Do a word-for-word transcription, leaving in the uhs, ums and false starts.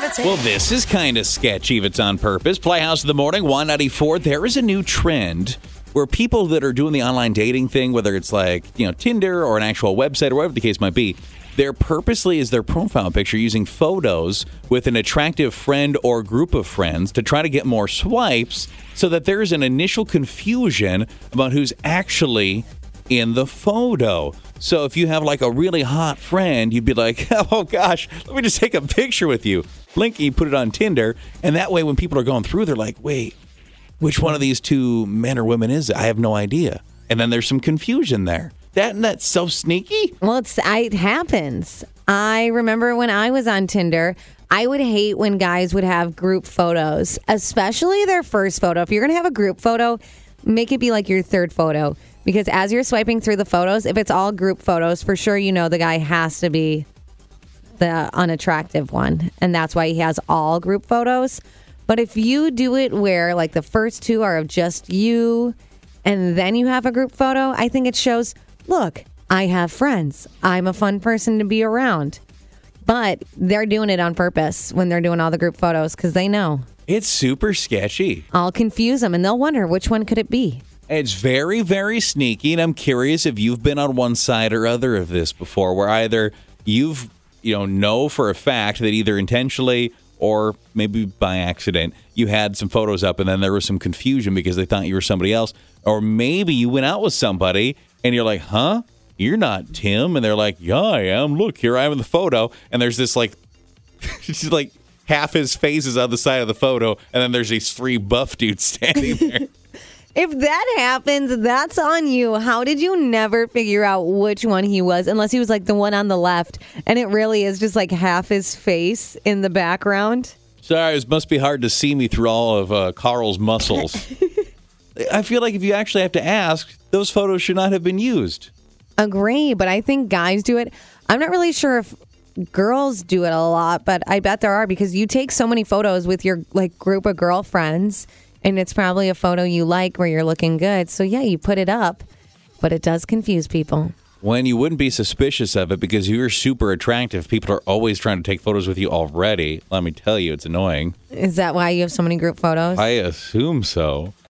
Well, this is kind of sketchy if it's on purpose. Playhouse of the Morning, one ninety-four. There is a new trend where people that are doing the online dating thing, whether it's like, you know, Tinder or an actual website or whatever the case might be, they're purposely as their profile picture using photos with an attractive friend or group of friends to try to get more swipes so that there's an initial confusion about who's actually in the photo. So if you have like a really hot friend, you'd be like, oh gosh, let me just take a picture with you. Blinky, put it on Tinder. And that way when people are going through, they're like, wait, which one of these two men or women is it? I have no idea. And then there's some confusion there. That and that's so sneaky. Well, it's, it happens. I remember when I was on Tinder, I would hate when guys would have group photos, especially their first photo. If you're going to have a group photo, make it be like your third photo. Because as you're swiping through the photos, if it's all group photos, for sure you know the guy has to be the unattractive one. And that's why he has all group photos. But if you do it where like the first two are of just you and then you have a group photo, I think it shows, look, I have friends. I'm a fun person to be around. But they're doing it on purpose when they're doing all the group photos because they know. It's super sketchy. I'll confuse them and they'll wonder which one could it be. It's very, very sneaky, and I'm curious if you've been on one side or other of this before, where either you've, you know, know for a fact that either intentionally or maybe by accident, you had some photos up and then there was some confusion because they thought you were somebody else. Or maybe you went out with somebody and you're like, huh? You're not Tim. And they're like, yeah, I am. Look, here I am in the photo. And there's this like, she's like half his face is on the side of the photo. And then there's these three buff dudes standing there. If that happens, that's on you. How did you never figure out which one he was? Unless he was like the one on the left. And it really is just like half his face in the background. Sorry, it must be hard to see me through all of uh, Carl's muscles. I feel like if you actually have to ask, those photos should not have been used. Agree, but I think guys do it. I'm not really sure if girls do it a lot, but I bet there are because you take so many photos with your like group of girlfriends. And it's probably a photo you like where you're looking good. So, yeah, you put it up, but it does confuse people. When you wouldn't be suspicious of it because you're super attractive, people are always trying to take photos with you already. Let me tell you, it's annoying. Is that why you have so many group photos? I assume so.